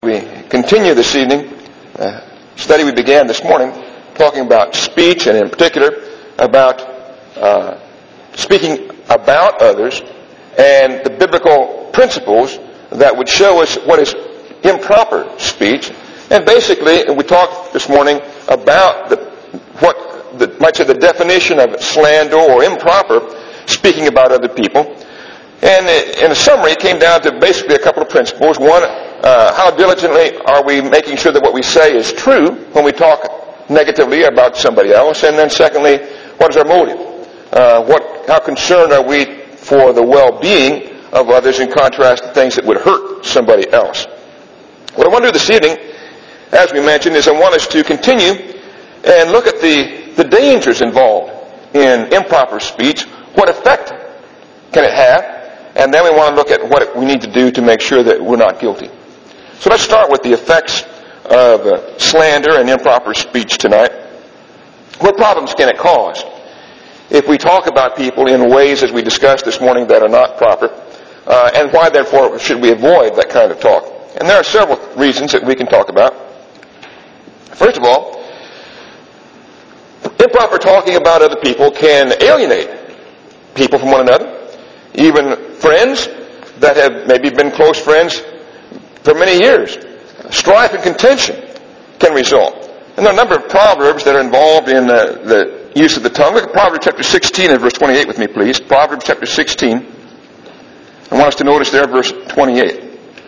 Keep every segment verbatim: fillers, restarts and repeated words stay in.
We continue this evening uh, study we began this morning, talking about speech, and in particular about uh, speaking about others and the biblical principles that would show us what is improper speech. And basically, we talked this morning about the, what the, might say the definition of slander or improper speaking about other people. And in a summary, it came down to basically a couple of principles. One, uh, how diligently are we making sure that what we say is true when we talk negatively about somebody else? And then secondly, what is our motive? Uh, what, how concerned are we for the well-being of others in contrast to things that would hurt somebody else? What I want to do this evening, as we mentioned, is I want us to continue and look at the, the dangers involved in improper speech. What effect can it have? And then we want to look at what we need to do to make sure that we're not guilty. So let's start with the effects of uh, slander and improper speech tonight. What problems can it cause if we talk about people in ways, as we discussed this morning, that are not proper? Uh, and why, therefore, should we avoid that kind of talk? And there are several reasons that we can talk about. First of all, improper talking about other people can alienate people from one another. Even friends that have maybe been close friends for many years. Strife and contention can result. And there are a number of proverbs that are involved in uh, the use of the tongue. Look at Proverbs chapter sixteen and verse twenty-eight with me, please. Proverbs chapter sixteen. I want us to notice there verse twenty-eight.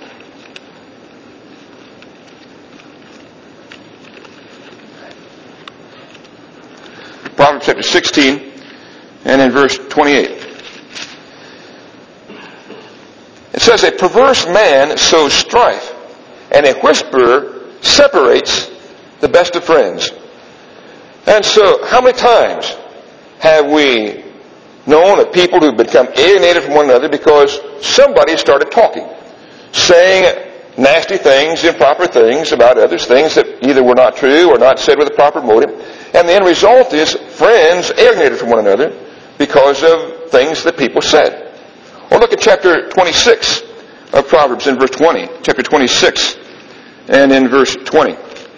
Proverbs chapter sixteen and in verse twenty-eight. It says, a perverse man sows strife, and a whisperer separates the best of friends. And so, how many times have we known of people who've become alienated from one another because somebody started talking, saying nasty things, improper things about others, things that either were not true or not said with a proper motive, and the end result is friends alienated from one another because of things that people said. Or look at chapter twenty-six of Proverbs in verse twenty. Chapter twenty-six and in verse twenty.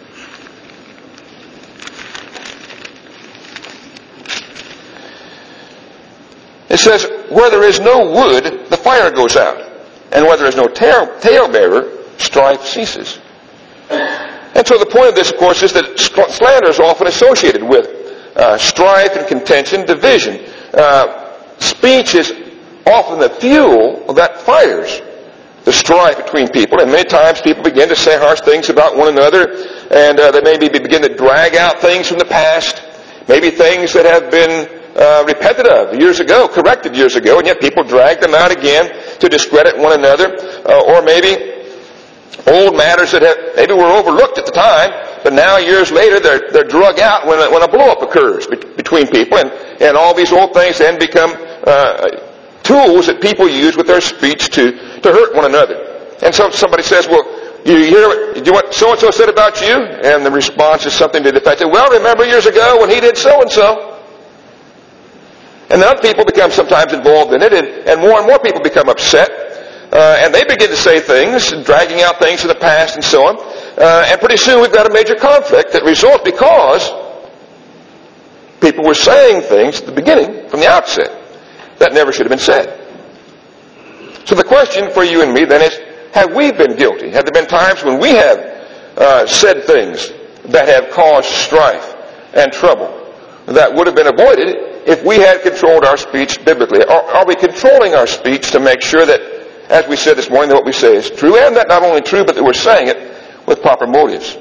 It says, where there is no wood, the fire goes out. And where there is no tail, talebearer, strife ceases. And so the point of this, of course, is that slander is often associated with uh, strife and contention, division. Uh, speech is often the fuel that fires the strife between people, and many times people begin to say harsh things about one another, and uh, they maybe begin to drag out things from the past, maybe things that have been uh, repented of years ago, corrected years ago, and yet people drag them out again to discredit one another, uh, or maybe old matters that have, maybe were overlooked at the time, but now years later they're, they're drug out when a, when a blow-up occurs be- between people, and, and all these old things then become uh, tools that people use with their speech to, to hurt one another. And so somebody says, well, you hear you what so-and-so said about you? And the response is something to the effect of, well, remember years ago when he did so-and-so? And then other people become sometimes involved in it, and, and more and more people become upset. Uh, and they begin to say things, dragging out things from the past and so on. Uh, and pretty soon we've got a major conflict that results because people were saying things at the beginning, from the outset, that never should have been said. So the question for you and me then is, have we been guilty? Have there been times when we have uh, said things that have caused strife and trouble that would have been avoided if we had controlled our speech biblically? Are, are we controlling our speech to make sure that, as we said this morning, that what we say is true, and that not only true, but that we're saying it with proper motives?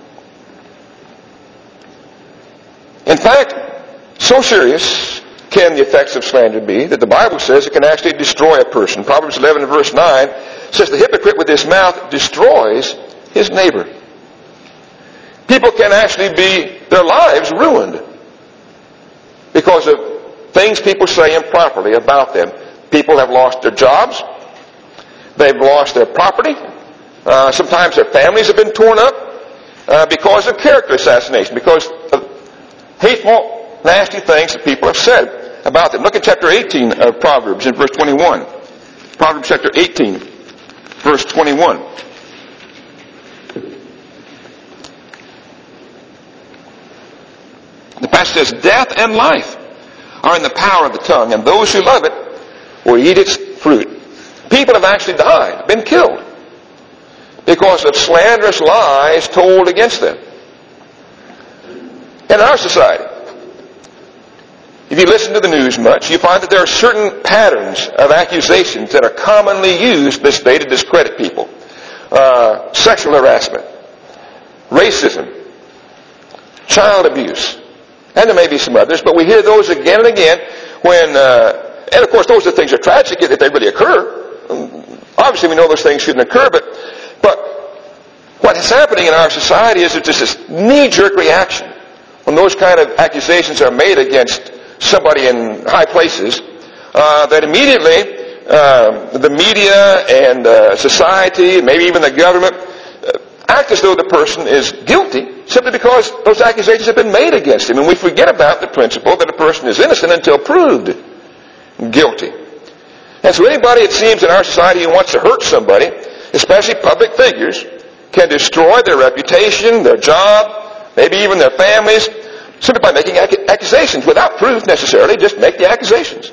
In fact, so serious can the effects of slander be that the Bible says it can actually destroy a person. Proverbs eleven and verse nine says the hypocrite with his mouth destroys his neighbor. People can actually be, their lives ruined because of things people say improperly about them. People have lost their jobs. They've lost their property. Uh, sometimes their families have been torn up uh, because of character assassination, because of hateful, nasty things that people have said about them. Look at chapter eighteen of Proverbs in verse twenty-one. Proverbs chapter eighteen, verse twenty-one. The passage says, death and life are in the power of the tongue, and those who love it will eat its fruit. People have actually died, been killed, because of slanderous lies told against them. In our society, if you listen to the news much, you find that there are certain patterns of accusations that are commonly used this day to discredit people. Uh, sexual harassment, racism, child abuse, and there may be some others, but we hear those again and again when, uh, and of course those are things that are tragic if they really occur. Obviously we know those things shouldn't occur, but, but what is happening in our society is that there's this knee-jerk reaction when those kind of accusations are made against somebody in high places, uh, that immediately uh, the media and uh, society, maybe even the government, uh, act as though the person is guilty simply because those accusations have been made against him. And we forget about the principle that a person is innocent until proved guilty. And so anybody, it seems, in our society who wants to hurt somebody, especially public figures, can destroy their reputation, their job, maybe even their families, simply by making accusations without proof necessarily, just make the accusations.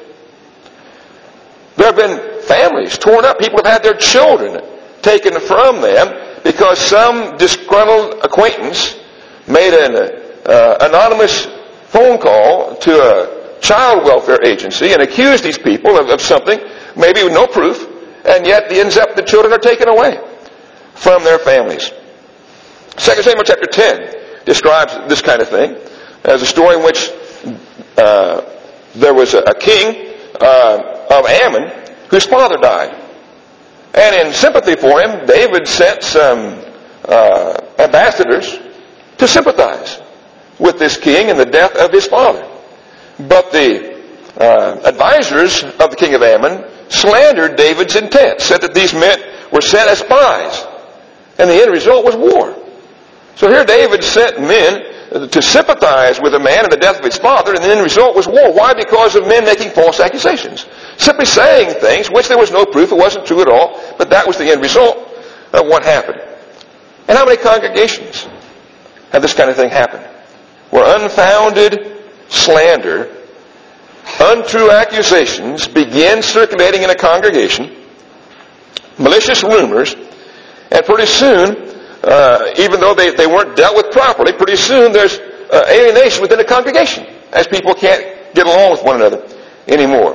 There have been families torn up. People have had their children taken from them because some disgruntled acquaintance made an uh, anonymous phone call to a child welfare agency and accused these people of, of something, maybe with no proof, and yet it ends up the children are taken away from their families. Second Samuel chapter ten describes this kind of thing as a story in which uh, there was a, a king uh, of Ammon whose father died. And in sympathy for him, David sent some uh, ambassadors to sympathize with this king and the death of his father. But the uh, advisors of the king of Ammon slandered David's intent, said that these men were sent as spies, and the end result was war. So here David sent men to sympathize with a man in the death of his father, and the end result was war. Why? Because of men making false accusations. Simply saying things which there was no proof, it wasn't true at all, but that was the end result of what happened. And how many congregations have this kind of thing happen? Where unfounded slander, untrue accusations begin circulating in a congregation, malicious rumors, and pretty soon, Uh, even though they, they weren't dealt with properly, pretty soon there's uh, alienation within a congregation as people can't get along with one another anymore.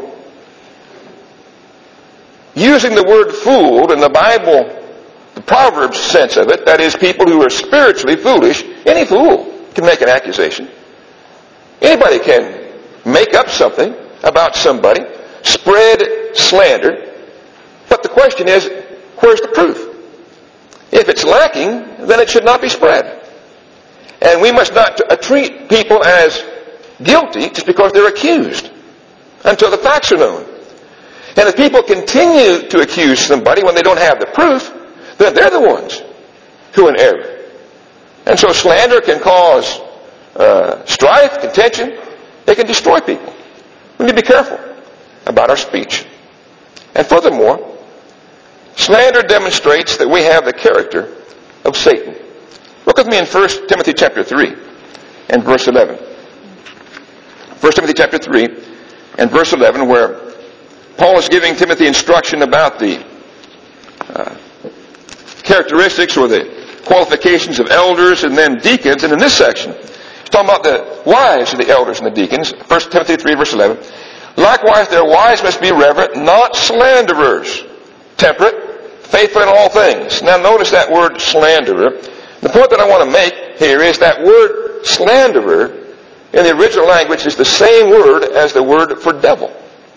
Using the word fooled in the Bible, the Proverbs sense of it, that is, people who are spiritually foolish, any fool can make an accusation. Anybody can make up something about somebody, spread slander, but the question is, where's the proof? If it's lacking, then it should not be spread. And we must not treat people as guilty just because they're accused until the facts are known. And if people continue to accuse somebody when they don't have the proof, then they're the ones who are in error. And so slander can cause uh, strife, contention. They can destroy people. We need to be careful about our speech. And furthermore, slander demonstrates that we have the character of Satan. Look with me in First Timothy chapter three and verse eleven. First Timothy chapter three and verse eleven, where Paul is giving Timothy instruction about the uh, characteristics or the qualifications of elders and then deacons. And in this section, he's talking about the wives of the elders and the deacons. First Timothy three verse eleven. Likewise, their wives must be reverent, not slanderers, temperate, faithful in all things. Now notice that word slanderer. The point that I want to make here is that word slanderer in the original language is the same word as the word for devil.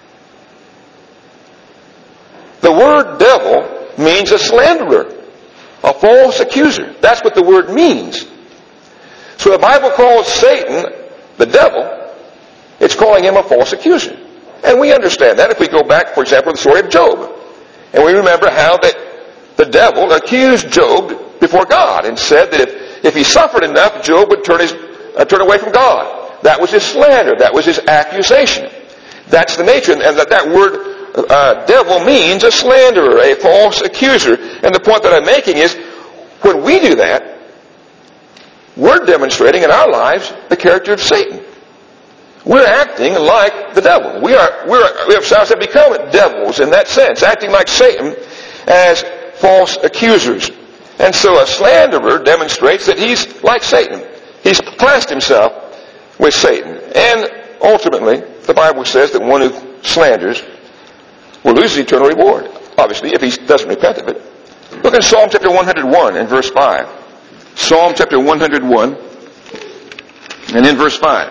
The word devil means a slanderer, a false accuser. That's what the word means. So the Bible calls Satan the devil. It's calling him a false accuser. And we understand that if we go back, for example, to the story of Job. And we remember how that the devil accused Job before God and said that if, if he suffered enough, Job would turn, his, uh, turn away from God. That was his slander. That was his accusation. That's the nature. And that, that word uh, devil means a slanderer, a false accuser. And the point that I'm making is, when we do that, we're demonstrating in our lives the character of Satan. We're acting like the devil. We are, we're, we ourselves have become devils in that sense, acting like Satan as false accusers. And so a slanderer demonstrates that he's like Satan. He's classed himself with Satan. And ultimately, the Bible says that one who slanders will lose his eternal reward, obviously, if he doesn't repent of it. Look at Psalm chapter one hundred one and verse five. Psalm chapter one hundred one and in verse five.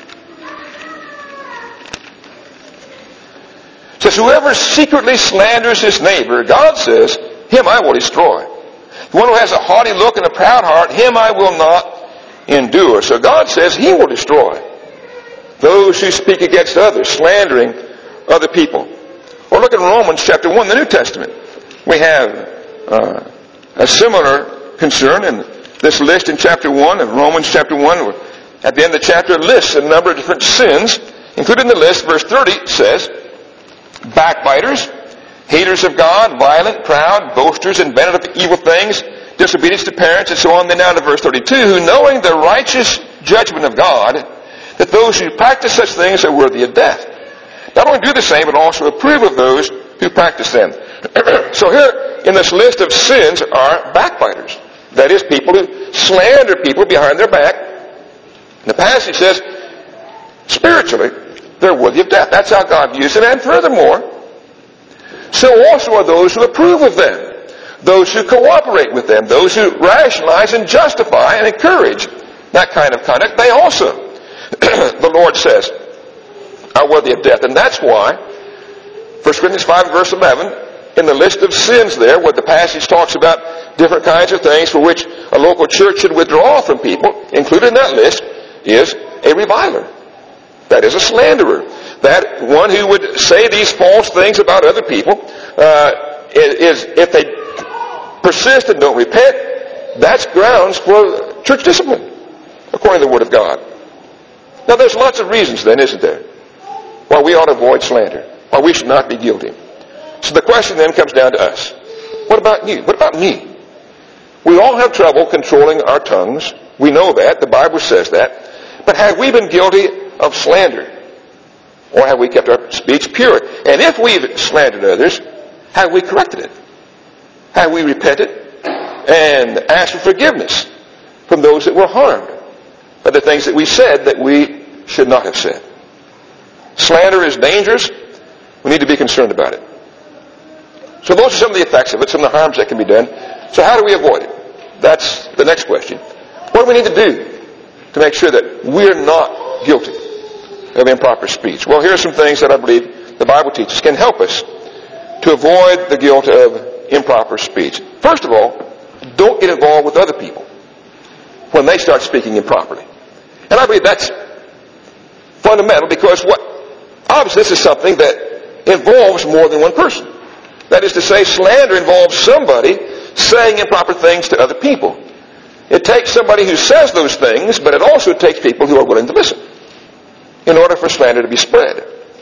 It says, whoever secretly slanders his neighbor, God says, him I will destroy. The one who has a haughty look and a proud heart, him I will not endure. So God says he will destroy those who speak against others, slandering other people. Or look at Romans chapter one, the New Testament. We have uh, a similar concern in this list in chapter one of Romans chapter one. At the end of the chapter, it lists a number of different sins. Included in the list, verse thirty says, backbiters, haters of God, violent, proud, boasters, inventors of evil things, disobedience to parents, and so on. Then down to verse thirty-two, who knowing the righteous judgment of God, that those who practice such things are worthy of death. Not only do the same, but also approve of those who practice them. So here in this list of sins are backbiters. That is, people who slander people behind their back. The passage says, spiritually, they're worthy of death. That's how God views it. And furthermore, so also are those who approve of them, those who cooperate with them, those who rationalize and justify and encourage that kind of conduct. They also, the Lord says, are worthy of death. And that's why First Corinthians five verse eleven, in the list of sins there, where the passage talks about different kinds of things for which a local church should withdraw from people, included in that list is a reviler. That is a slanderer. That one who would say these false things about other people uh, is, if they persist and don't repent, that's grounds for church discipline, according to the Word of God. Now there's lots of reasons then, isn't there, why we ought to avoid slander, why we should not be guilty. So the question then comes down to us. What about you? What about me? We all have trouble controlling our tongues. We know that. The Bible says that. But have we been guilty of slander? Or have we kept our speech pure? And if we've slandered others, have we corrected it? Have we repented and asked for forgiveness from those that were harmed by the things that we said that we should not have said? Slander is dangerous. We need to be concerned about it. So those are some of the effects of it, some of the harms that can be done. So how do we avoid it? That's the next question. What do we need to do to make sure that we're not guilty of improper speech? Well, here are some things that I believe the Bible teaches can help us to avoid the guilt of improper speech. First of all, don't get involved with other people when they start speaking improperly. And I believe that's fundamental because what, obviously this is something that involves more than one person. That is to say, slander involves somebody saying improper things to other people. It takes somebody who says those things, but it also takes people who are willing to listen in order for slander to be spread.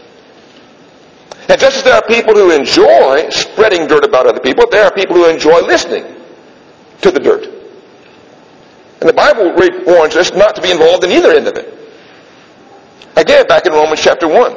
And just as there are people who enjoy spreading dirt about other people, there are people who enjoy listening to the dirt. And the Bible warns us not to be involved in either end of it. Again, back in Romans chapter one,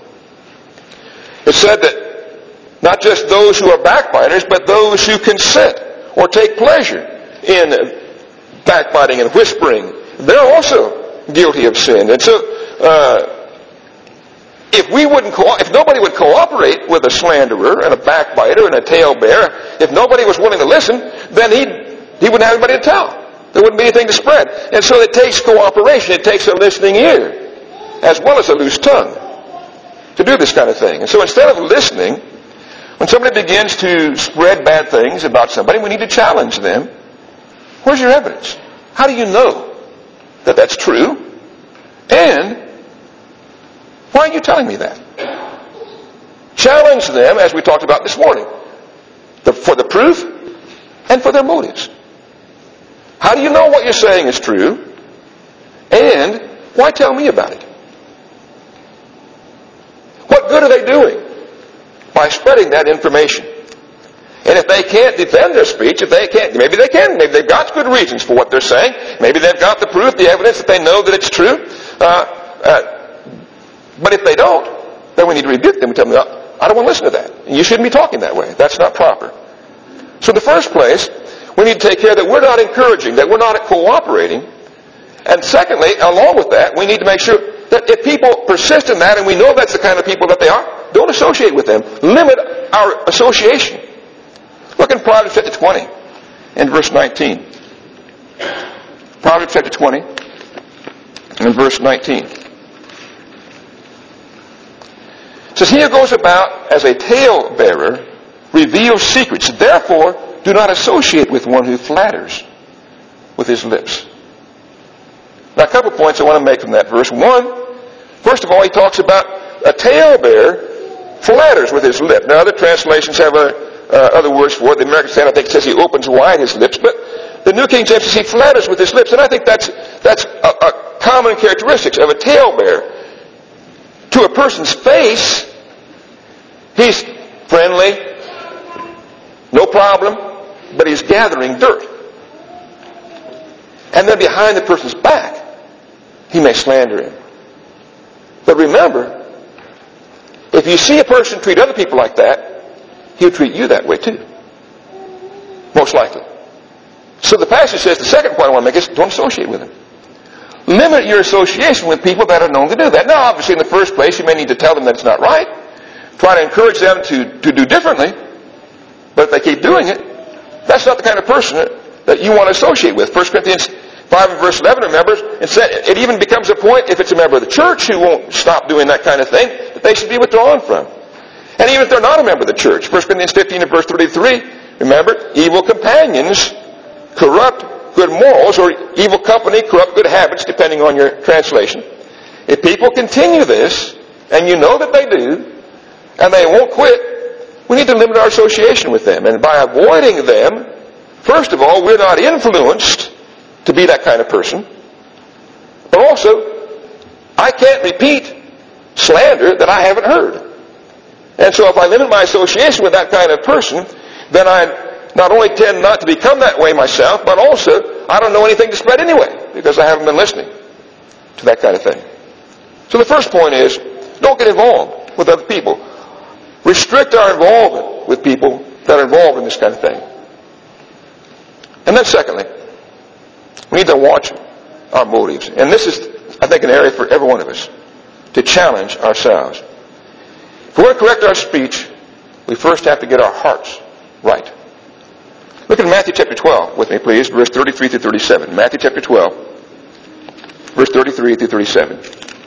it said that not just those who are backbiters, but those who consent or take pleasure in backbiting and whispering, they're also guilty of sin. And so, uh, if we wouldn't, co- if nobody would cooperate with a slanderer and a backbiter and a talebearer, if nobody was willing to listen, then he he wouldn't have anybody to tell. There wouldn't be anything to spread. And so it takes cooperation. It takes a listening ear, as well as a loose tongue, to do this kind of thing. And so instead of listening, when somebody begins to spread bad things about somebody, we need to challenge them. Where's your evidence? How do you know that that's true? And why are you telling me that? Challenge them, as we talked about this morning, the, for the proof and for their motives. How do you know what you're saying is true? And why tell me about it? What good are they doing by spreading that information? And if they can't defend their speech, if they can't, maybe they can. Maybe they've got good reasons for what they're saying. Maybe they've got the proof, the evidence that they know that it's true. Uh, uh, but if they don't, then we need to rebuke them and tell them, I don't want to listen to that. You shouldn't be talking that way. That's not proper. So in the first place, we need to take care that we're not encouraging, that we're not cooperating. And secondly, along with that, we need to make sure that if people persist in that, and we know that's the kind of people that they are, don't associate with them. Limit our association. Look in Proverbs chapter twenty and verse nineteen. Proverbs chapter twenty and verse nineteen. It says, he who goes about as a talebearer reveals secrets. Therefore, do not associate with one who flatters with his lips. Now, a couple points I want to make from that verse. One, first of all, he talks about a talebearer flatters with his lip. Now, other translations have a, uh, other words for it. The American Standard, I think, says he opens wide his lips. But the New King James says he flatters with his lips. And I think that's, that's a, a common characteristic of a talebearer. To a person's face, he's friendly, no problem, but he's gathering dirt. And then behind the person's back, he may slander him. But remember, if you see a person treat other people like that, he'll treat you that way too. Most likely. So the passage says, the second point I want to make is, don't associate with him. Limit your association with people that are known to do that. Now, obviously, in the first place, you may need to tell them that it's not right. Try to encourage them to, to do differently. But if they keep doing it, that's not the kind of person that you want to associate with. First Corinthians five and verse eleven, remember, it, said, it even becomes a point, if it's a member of the church who won't stop doing that kind of thing, that they should be withdrawn from. And even if they're not a member of the church, First Corinthians fifteen and verse thirty-three, remember, evil companions corrupt good morals, or evil company corrupt good habits, depending on your translation. If people continue this, and you know that they do, and they won't quit, we need to limit our association with them. And by avoiding them, first of all, we're not influenced to be that kind of person. But also, I can't repeat slander that I haven't heard. And so if I limit my association with that kind of person, then I not only tend not to become that way myself, but also I don't know anything to spread anyway, because I haven't been listening to that kind of thing. So the first point is, don't get involved with other people. Restrict our involvement with people that are involved in this kind of thing. And then secondly, we need to watch our motives. And this is, I think, an area for every one of us to challenge ourselves. If we want to correct our speech, we first have to get our hearts right. Look at Matthew chapter twelve with me, please, verse thirty-three through thirty-seven. Matthew chapter twelve, verse thirty-three through thirty-seven.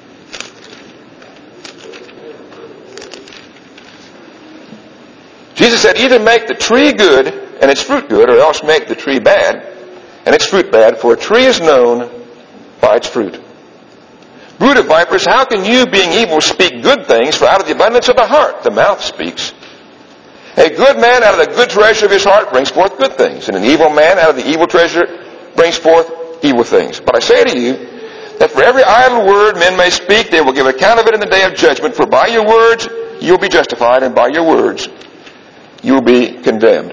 Jesus said, either make the tree good and its fruit good, or else make the tree bad and its fruit bad, for a tree is known by its fruit. Brood of vipers, how can you, being evil, speak good things? For out of the abundance of the heart the mouth speaks. A good man out of the good treasure of his heart brings forth good things, and an evil man out of the evil treasure brings forth evil things. But I say to you, that for every idle word men may speak, they will give account of it in the day of judgment. For by your words you will be justified, and by your words you will be condemned.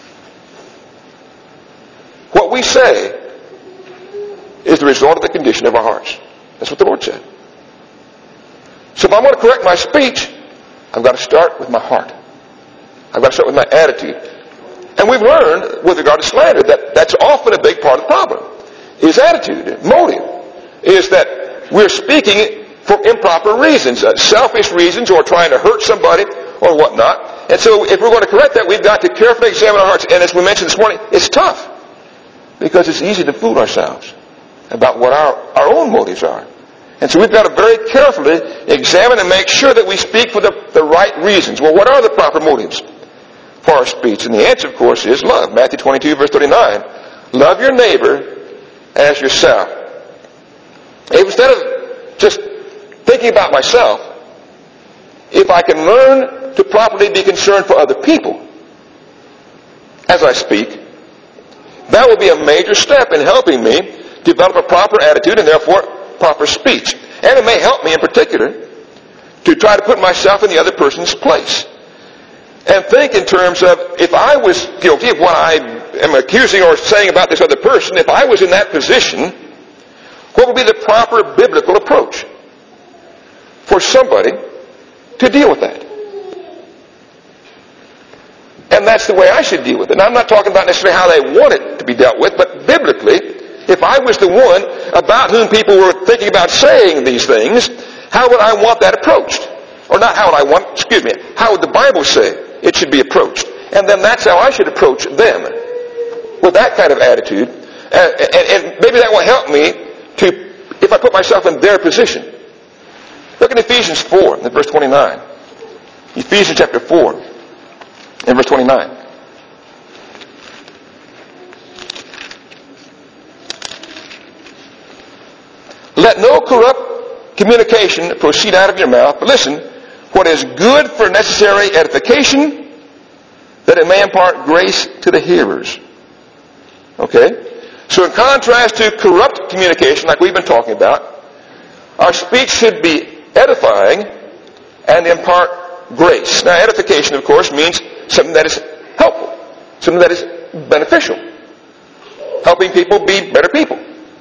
What we say is the result of the condition of our hearts. That's what the Lord said. So if I want to correct my speech, I've got to start with my heart. I've got to start with my attitude. And we've learned, with regard to slander, that that's often a big part of the problem. Is attitude, motive. Is that we're speaking for improper reasons, uh, selfish reasons, or trying to hurt somebody, or whatnot. And so if we're going to correct that, we've got to carefully examine our hearts. And as we mentioned this morning, it's tough. Because it's easy to fool ourselves about what our, our own motives are. And so we've got to very carefully examine and make sure that we speak for the, the right reasons. Well, what are the proper motives for our speech? And the answer, of course, is love. Matthew twenty-two, verse thirty-nine. Love your neighbor as yourself. Instead of just thinking about myself, if I can learn to properly be concerned for other people as I speak, that will be a major step in helping me develop a proper attitude and therefore proper speech. And it may help me in particular to try to put myself in the other person's place. and think in terms of, if I was guilty of what I am accusing or saying about this other person, if I was in that position, what would be the proper biblical approach for somebody to deal with that? And that's the way I should deal with it. And I'm not talking about necessarily how they want it to be dealt with, but biblically, if I was the one about whom people were thinking about saying these things, how would I want that approached? Or not how would I want, excuse me, how would the Bible say it should be approached? And then that's how I should approach them, with that kind of attitude. And, and, and maybe that will help me to, if I put myself in their position. Look at Ephesians four, in verse twenty-nine. Ephesians chapter four, in verse twenty-nine. Let no corrupt communication proceed out of your mouth, but listen, what is good for necessary edification, that it may impart grace to the hearers. Okay? So in contrast to corrupt communication, like we've been talking about, our speech should be edifying and impart grace. Now, edification, of course, means something that is helpful, something that is beneficial, helping people be better people.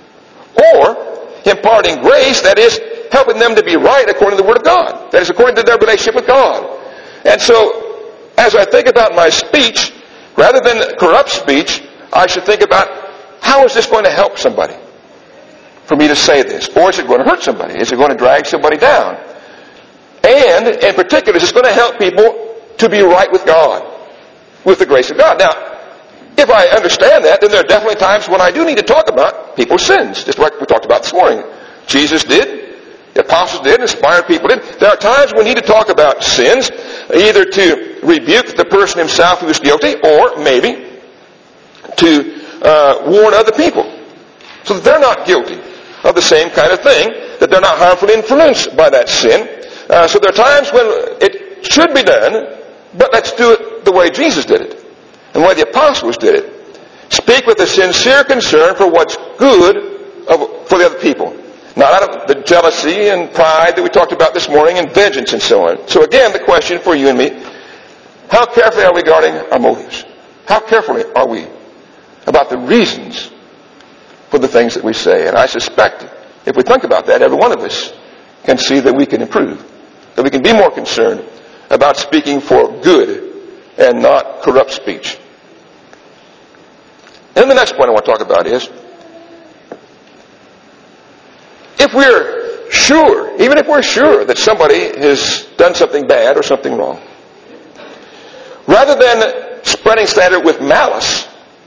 Or imparting grace, that is, helping them to be right according to the Word of God. That is, according to their relationship with God. And so, as I think about my speech, rather than corrupt speech, I should think about, how is this going to help somebody for me to say this? Or is it going to hurt somebody? Is it going to drag somebody down? And, in particular, is it going to help people to be right with God, with the grace of God? Now, if I understand that, then there are definitely times when I do need to talk about people's sins, just like we talked about this morning. Jesus did, the apostles did, inspired people did. There are times we need to talk about sins, either to rebuke the person himself who is guilty, or maybe to uh, warn other people, so that they're not guilty of the same kind of thing, that they're not harmfully influenced by that sin. Uh, so there are times when it should be done, but let's do it the way Jesus did it, and the way the apostles did it. Speak with a sincere concern for what's good of, for the other people. Not out of the jealousy and pride that we talked about this morning, and vengeance and so on. So again, the question for you and me, how carefully are we guarding our motives? How carefully are we about the reasons for the things that we say? And I suspect, if we think about that, every one of us can see that we can improve, that we can be more concerned about speaking for good and not corrupt speech. And the next point I want to talk about is, if we're sure, even if we're sure that somebody has done something bad or something wrong, rather than spreading slander with malice,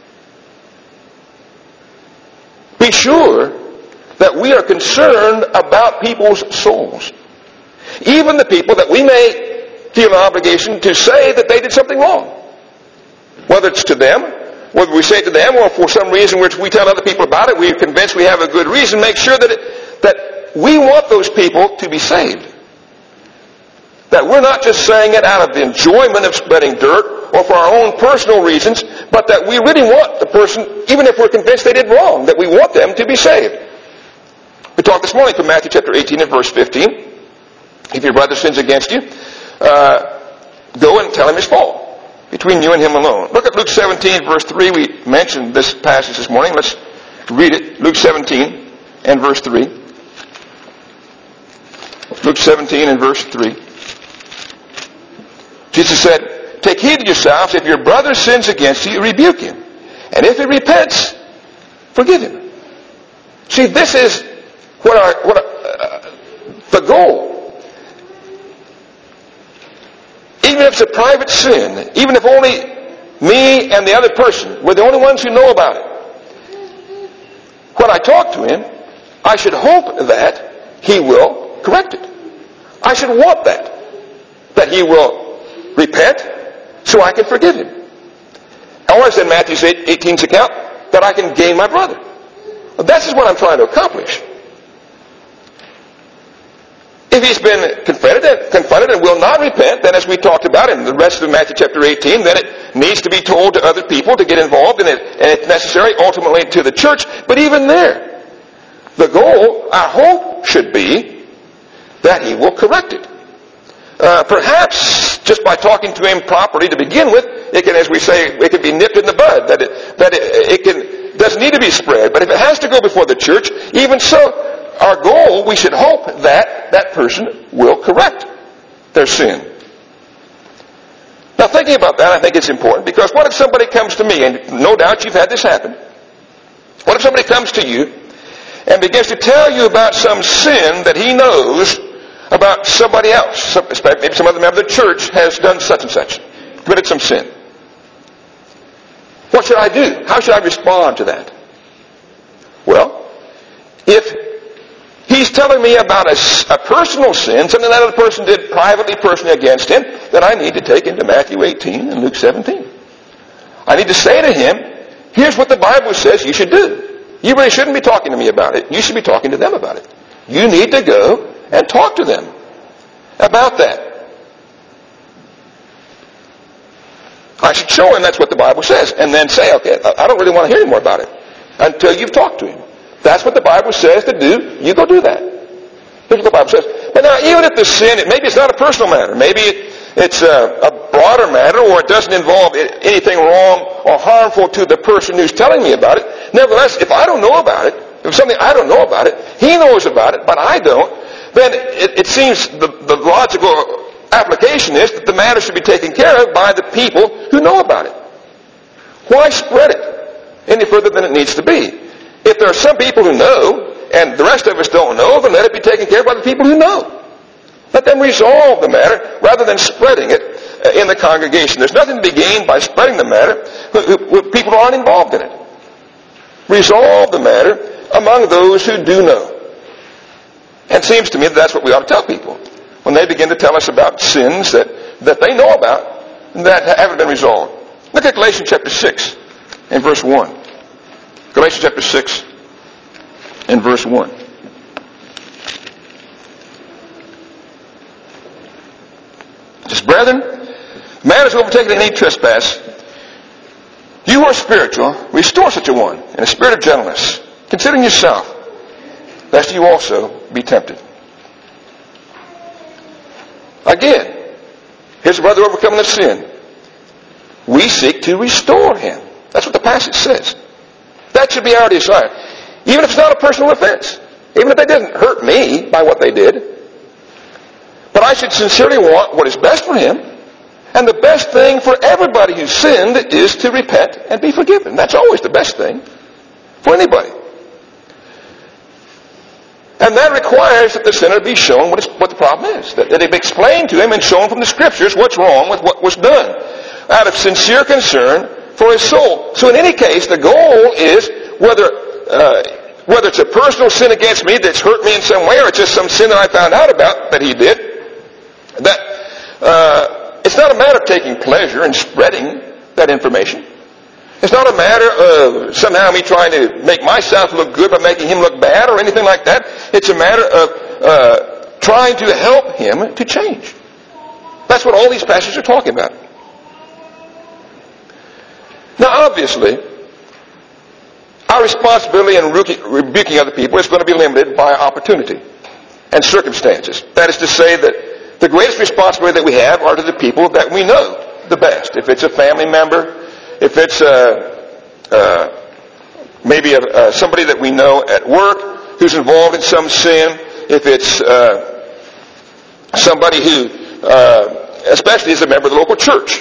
be sure that we are concerned about people's souls. Even the people that we may feel an obligation to say that they did something wrong. Whether it's to them, whether we say it to them, or for some reason which we tell other people about it, we're convinced we have a good reason, make sure that it, that we want those people to be saved. That we're not just saying it out of the enjoyment of spreading dirt or for our own personal reasons, but that we really want the person, even if we're convinced they did wrong, that we want them to be saved. We talked this morning from Matthew chapter eighteen and verse fifteen. If your brother sins against you, uh, go and tell him his fault, between you and him alone. Look at Luke seventeen, verse three. We mentioned this passage this morning. Let's read it. Luke seventeen and verse three. Luke seventeen and verse three. Jesus said, "Take heed to yourselves. If your brother sins against you, rebuke him. And if he repents, forgive him." See, this is what our, what our, uh, the goal. Even if it's a private sin, even if only me and the other person were the only ones who know about it, when I talk to him, I should hope that he will correct it. I should want that, that he will repent so I can forgive him. Or as in Matthew eighteen's account, that I can gain my brother. Well, this is what I'm trying to accomplish. If he's been confronted and, confronted and will not repent, then as we talked about in the rest of Matthew chapter eighteen, then it needs to be told to other people to get involved in it, and if necessary, ultimately to the church. But even there, the goal, our hope should be that he will correct it. Uh, perhaps just by talking to him properly to begin with, it can, as we say, it can be nipped in the bud. That it, that it, it can, doesn't need to be spread. But if it has to go before the church, even so, our goal, we should hope that that person will correct their sin. Now, thinking about that, I think it's important, because what if somebody comes to me, and no doubt you've had this happen. What if somebody comes to you and begins to tell you about some sin that he knows about somebody else? Maybe some other member of the church has done such and such, committed some sin. What should I do? How should I respond to that? Well, if he's telling me about a, a personal sin, something that other person did privately, personally against him, then I need to take him to Matthew eighteen and Luke seventeen. I need to say to him, here's what the Bible says you should do. You really shouldn't be talking to me about it. You should be talking to them about it. You need to go and talk to them about that. I should show him that's what the Bible says, and then say, okay, I don't really want to hear any more about it until you've talked to him. That's what the Bible says to do. You go do that. Here's what the Bible says. But now, even if the sin, maybe it's not a personal matter. Maybe it's a, a broader matter, or it doesn't involve anything wrong or harmful to the person who's telling me about it. Nevertheless, if I don't know about it, if it's something I don't know about it, he knows about it, but I don't, then it, it seems the, the logical application is that the matter should be taken care of by the people who know about it. Why spread it any further than it needs to be? If there are some people who know, and the rest of us don't know, then let it be taken care of by the people who know. Let them resolve the matter rather than spreading it in the congregation. There's nothing to be gained by spreading the matter with people who aren't involved in it. Resolve the matter among those who do know. And it seems to me that that's what we ought to tell people when they begin to tell us about sins that, that they know about that haven't been resolved. Look at Galatians chapter six and verse one. Galatians chapter six and verse one. It says, brethren, man is overtaken in any trespass. You who are spiritual, restore such a one in a spirit of gentleness, considering yourself, lest you also be tempted. Again, here's a brother overcoming the sin. We seek to restore him. That's what the passage says. That should be our desire. Even if it's not a personal offense. Even if they didn't hurt me by what they did. But I should sincerely want what is best for him. And the best thing for everybody who sinned is to repent and be forgiven. That's always the best thing for anybody. And that requires that the sinner be shown what, is, what the problem is. That, that it be explained to him and shown from the Scriptures what's wrong with what was done. Out of sincere concern for his soul. So in any case, the goal is whether uh, whether it's a personal sin against me that's hurt me in some way, or it's just some sin that I found out about that he did, that uh, it's not a matter of taking pleasure in spreading that information. It's not a matter of somehow me trying to make myself look good by making him look bad or anything like that. It's a matter of uh, trying to help him to change. That's what all these passages are talking about. Now, obviously, our responsibility in rebuking other people is going to be limited by opportunity and circumstances. That is to say that the greatest responsibility that we have are to the people that we know the best. If it's a family member, if it's uh, uh, maybe a, uh, somebody that we know at work who's involved in some sin, if it's uh, somebody who uh, especially is a member of the local church.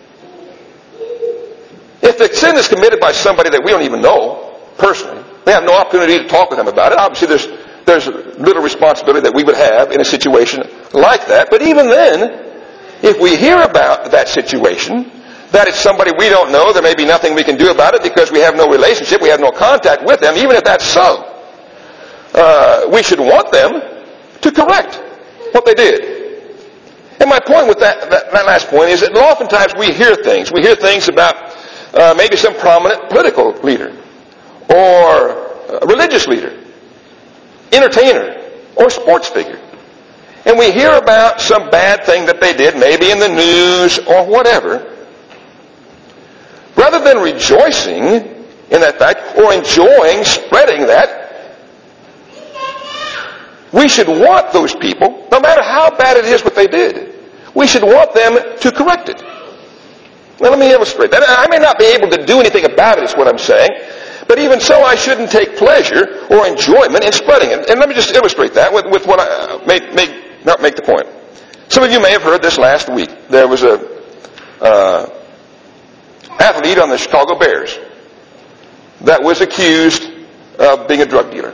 If the sin is committed by somebody that we don't even know personally, we have no opportunity to talk with them about it. Obviously, there's there's little responsibility that we would have in a situation like that. But even then, if we hear about that situation, that it's somebody we don't know, there may be nothing we can do about it because we have no relationship, we have no contact with them, even if that's so, uh, we should want them to correct what they did. And my point with that, that, that last point is that oftentimes we hear things. We hear things about uh, maybe some prominent political leader or a religious leader, entertainer, or sports figure. And we hear about some bad thing that they did, maybe in the news or whatever. Rather than rejoicing in that fact or enjoying spreading that, we should want those people, no matter how bad it is what they did, we should want them to correct it. Now let me illustrate that. I may not be able to do anything about it, is what I'm saying. But even so, I shouldn't take pleasure or enjoyment in spreading it. And let me just illustrate that with, with what I uh, may, may not make the point. Some of you may have heard this last week. There was a uh, athlete on the Chicago Bears that was accused of being a drug dealer.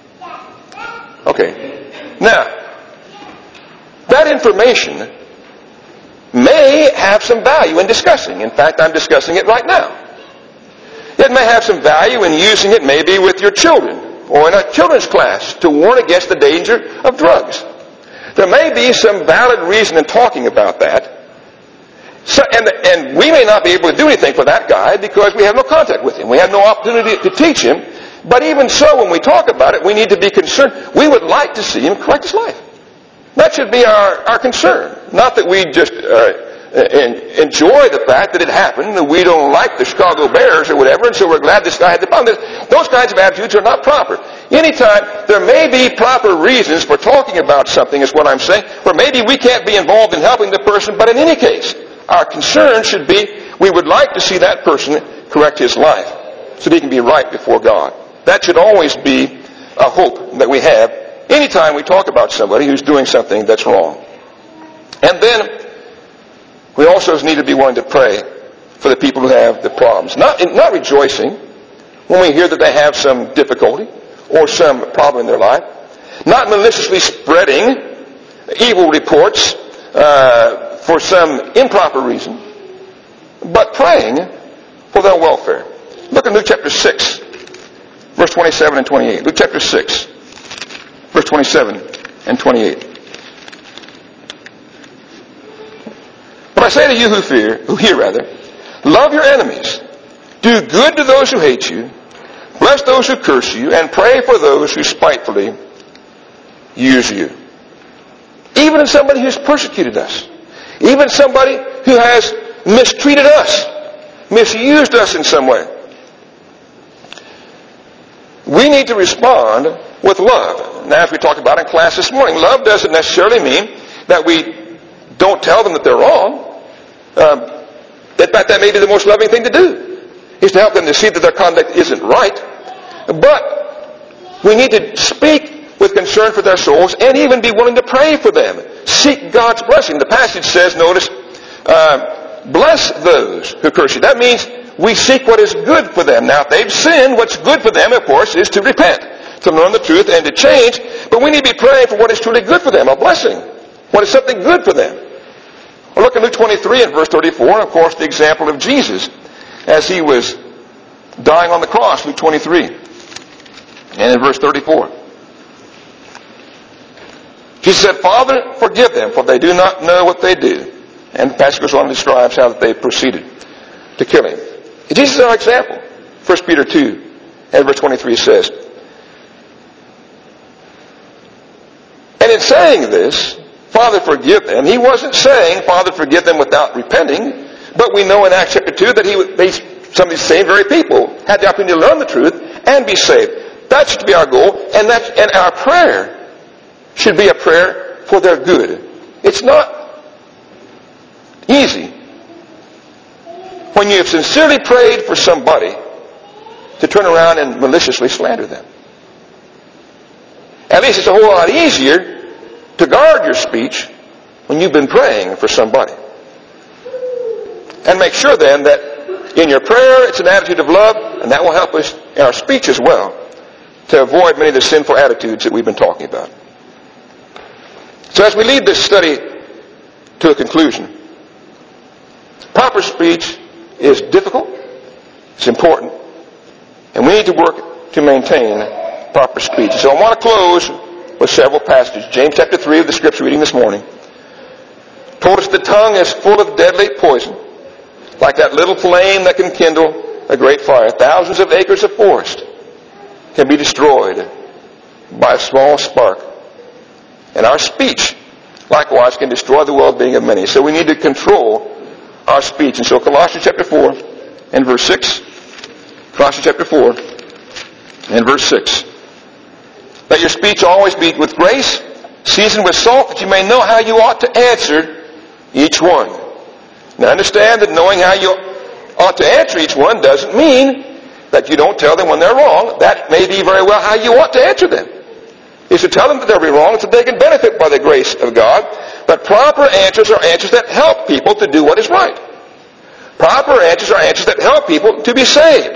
Okay. Now, that information may have some value in discussing. In fact, I'm discussing it right now. It may have some value in using it maybe with your children or in a children's class to warn against the danger of drugs. There may be some valid reason in talking about that. So, and, and we may not be able to do anything for that guy because we have no contact with him. We have no opportunity to teach him. But even so, when we talk about it, we need to be concerned. We would like to see him correct his life. That should be our, our concern. Not that we just uh, enjoy the fact that it happened, that we don't like the Chicago Bears or whatever, and so we're glad this guy had the problem. Those kinds of attitudes are not proper. Anytime there may be proper reasons for talking about something, is what I'm saying, where maybe we can't be involved in helping the person, but in any case, our concern should be we would like to see that person correct his life so that he can be right before God. That should always be a hope that we have anytime we talk about somebody who's doing something that's wrong. And then we also need to be willing to pray for the people who have the problems. Not, not rejoicing when we hear that they have some difficulty or some problem in their life. Not maliciously spreading evil reports uh, for some improper reason. But praying for their welfare. Look at Luke chapter six, verse twenty-seven and twenty-eight. Luke chapter six, verse twenty-seven and twenty-eight. But I say to you who fear, who hear rather, love your enemies, do good to those who hate you, bless those who curse you, and pray for those who spitefully use you. Even in somebody who's persecuted us, even somebody who has mistreated us, misused us in some way, we need to respond with love. Now, as we talked about in class this morning, love doesn't necessarily mean that we don't tell them that they're wrong. Um, in fact, that may be the most loving thing to do, is to help them to see that their conduct isn't right. But we need to speak with concern for their souls and even be willing to pray for them. Seek God's blessing. The passage says, notice, uh, bless those who curse you. That means we seek what is good for them. Now, if they've sinned, what's good for them, of course, is to repent, to learn the truth and to change. But we need to be praying for what is truly good for them, a blessing. What is something good for them? Well, look at Luke twenty-three and verse thirty-four, and of course the example of Jesus as he was dying on the cross, Luke twenty-three. And in verse thirty-four. Jesus said, Father, forgive them, for they do not know what they do. And the passage goes on and describes how they proceeded to kill him. Jesus is our example. First Peter two and verse twenty-three says, and in saying this, Father, forgive them, he wasn't saying, Father, forgive them without repenting. But we know in Acts chapter two that he, they, some of these same very people had the opportunity to learn the truth and be saved. That should be our goal, and, that, and our prayer should be a prayer for their good. It's not easy when you have sincerely prayed for somebody to turn around and maliciously slander them. At least it's a whole lot easier to guard your speech when you've been praying for somebody. And make sure then that in your prayer it's an attitude of love, and that will help us in our speech as well to avoid many of the sinful attitudes that we've been talking about. So as we lead this study to a conclusion, proper speech is difficult, it's important, and we need to work to maintain proper speech. So I want to close with several passages. James chapter three of the scripture reading this morning told us the tongue is full of deadly poison, like that little flame that can kindle a great fire. Thousands of acres of forest can be destroyed by a small spark. And our speech, likewise, can destroy the well-being of many. So we need to control our speech. And so Colossians chapter four and verse six. Colossians chapter four and verse six. Let your speech always be with grace, seasoned with salt, that you may know how you ought to answer each one. Now understand that knowing how you ought to answer each one doesn't mean that you don't tell them when they're wrong. That may be very well how you ought to answer them. Is to tell them that they'll be wrong so they can benefit by the grace of God. But proper answers are answers that help people to do what is right. Proper answers are answers that help people to be saved.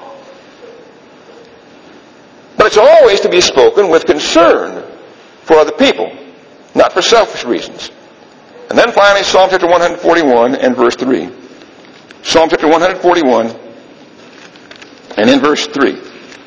But it's always to be spoken with concern for other people, not for selfish reasons. And then finally, Psalm chapter one forty-one and verse three. Psalm chapter one forty-one and in verse three.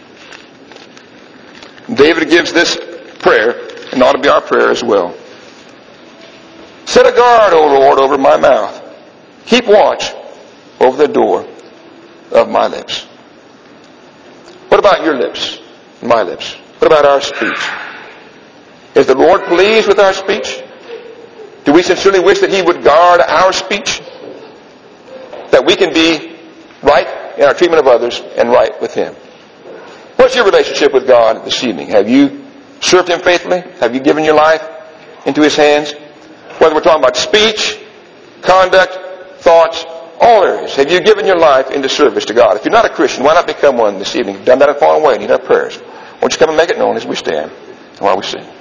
David gives this prayer, and ought to be our prayer as well. Set a guard, O Lord, over my mouth. Keep watch over the door of my lips. What about your lips? My lips. What about our speech? Is the Lord pleased with our speech? Do we sincerely wish that He would guard our speech? That we can be right in our treatment of others and right with Him? What's your relationship with God this evening? Have you served Him faithfully? Have you given your life into His hands? Whether we're talking about speech, conduct, thoughts, all areas. Have you given your life into service to God? If you're not a Christian, why not become one this evening? If you've done that and fallen away, need our prayers. Won't you come and make it known as we stand and while we sing?